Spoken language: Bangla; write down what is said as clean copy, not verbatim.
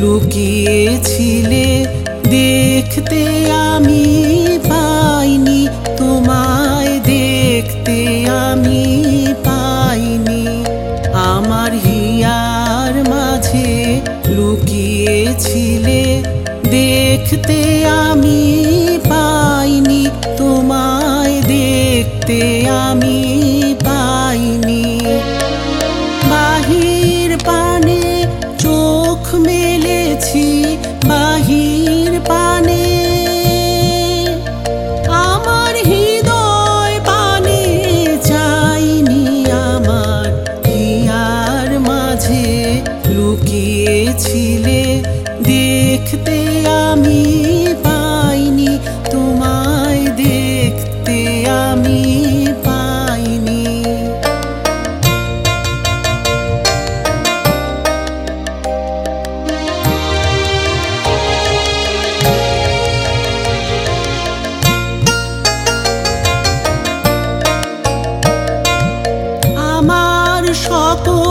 লুকিয়েছিলে দেখতে আমি পাইনি, তোমায় দেখতে আমি পাইনি। আমার হিয়ার মাঝে লুকিয়েছিলে দেখতে আমি পাইনি, তোমায় দেখতে আমি পাইনি। বাহির পানে চোখ মেলেছি, বাহির পানে আমার হৃদয় পানে চাইনি। আমার হিয়ার মাঝে লুকিয়েছিলে দেখতে আমি পাইনি, তোমায় দেখতে আমি পাইনি। আমার সকল